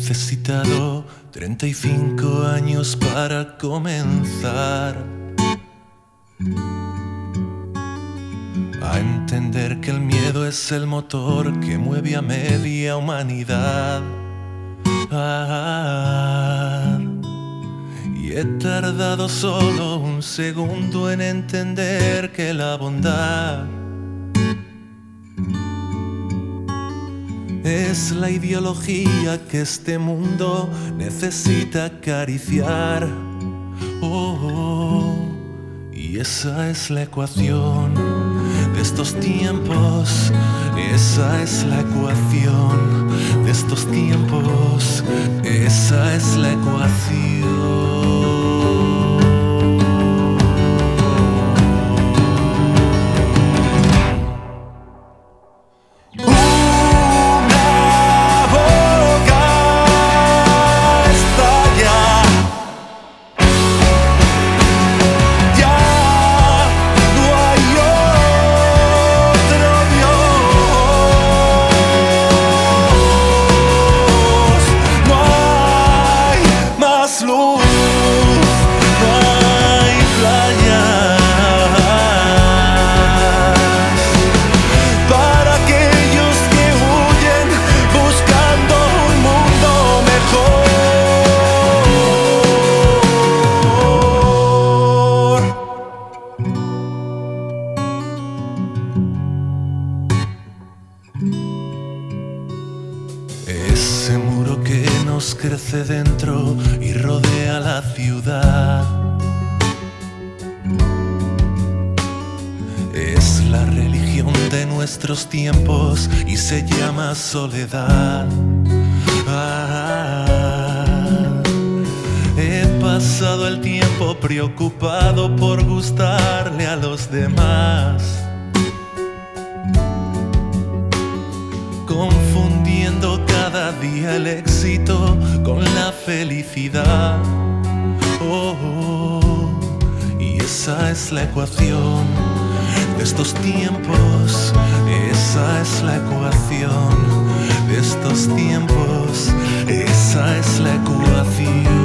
necesitado 35 años para comenzar a entender que el miedo es el motor que mueve a media humanidad. Y he tardado solo un segundo en entender que la bondad es la ideología que este mundo necesita acariciar. Y esa es la ecuación de estos tiempos. Esa es la ecuación de estos tiempos. Esa es la ecuación. Ese muro que nos crece dentro y rodea la ciudad es la religión de nuestros tiempos y se llama soledad. He pasado el tiempo preocupado por gustarle a los demás, confundiendo cada día el éxito con la felicidad. Y esa es la ecuación de estos tiempos. Esa es la ecuación de estos tiempos. Esa es la ecuación.